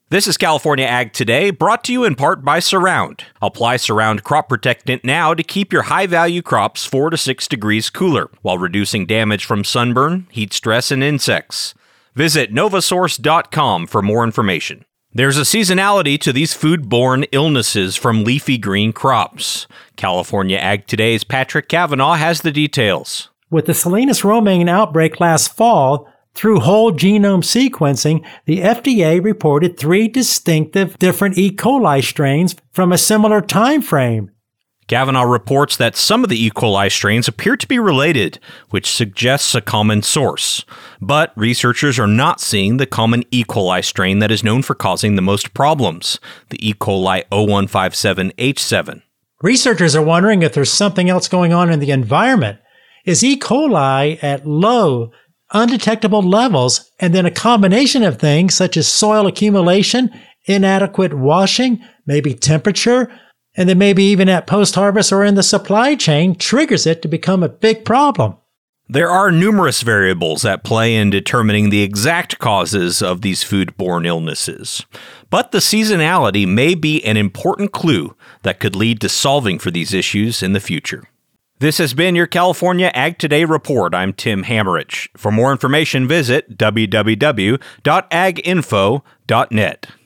This is California Ag Today, brought to you in part by Surround. Apply Surround Crop Protectant now to keep your high-value crops 4 to 6 degrees cooler, while reducing damage from sunburn, heat stress, and insects. Visit Novasource.com for more information. There's a seasonality to these foodborne illnesses from leafy green crops. California Ag Today's Patrick Cavanaugh has the details. With the Salinas romaine outbreak last fall, through whole genome sequencing, the FDA reported 3 distinctive different E. coli strains from a similar time frame. Cavanaugh reports that some of the E. coli strains appear to be related, which suggests a common source. But researchers are not seeing the common E. coli strain that is known for causing the most problems, the E. coli 0157H7. Researchers are wondering if there's something else going on in the environment. Is E. coli at low, undetectable levels, and then a combination of things such as soil accumulation, inadequate washing, maybe temperature, and then maybe even at post-harvest or in the supply chain triggers it to become a big problem. There are numerous variables at play in determining the exact causes of these foodborne illnesses. But the seasonality may be an important clue that could lead to solving for these issues in the future. This has been your California Ag Today report. I'm Tim Hammerich. For more information, visit www.aginfo.net.